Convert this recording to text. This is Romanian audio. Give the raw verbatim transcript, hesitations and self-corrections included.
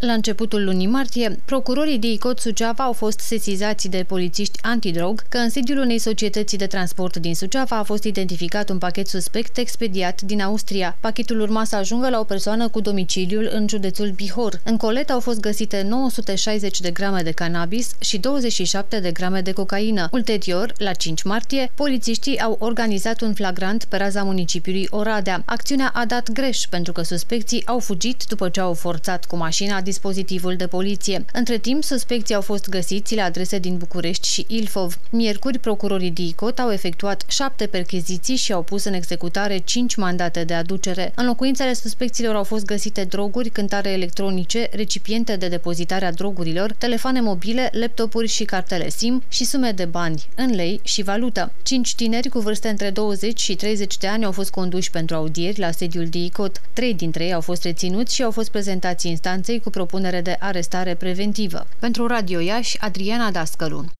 La începutul lunii martie, procurorii D I C O T Suceava au fost sesizați de polițiști antidrog că în sediul unei societăți de transport din Suceava a fost identificat un pachet suspect expediat din Austria. Pachetul urma să ajungă la o persoană cu domiciliul în județul Bihor. În colet au fost găsite nouă sute șaizeci de grame de cannabis și douăzeci și șapte de grame de cocaină. Ulterior, la cinci martie, polițiștii au organizat un flagrant pe raza municipiului Oradea. Acțiunea a dat greș pentru că suspecții au fugit după ce au forțat cu mașina dispozitivul de poliție. Între timp, suspecții au fost găsiți la adrese din București și Ilfov. Miercuri, procurorii D I C O T au efectuat șapte percheziții și au pus în executare cinci mandate de aducere. În locuințele suspecților au fost găsite droguri, cântare electronice, recipiente de depozitare a drogurilor, telefoane mobile, laptopuri și cartele SIM și sume de bani, în lei și valută. Cinci tineri cu vârste între douăzeci și treizeci de ani au fost conduși pentru audieri la sediul D I C O T. Trei dintre ei au fost reținuți și au fost prezentați instanței cu propunere de arestare preventivă. Pentru Radio Iași, Adriana Dascălu.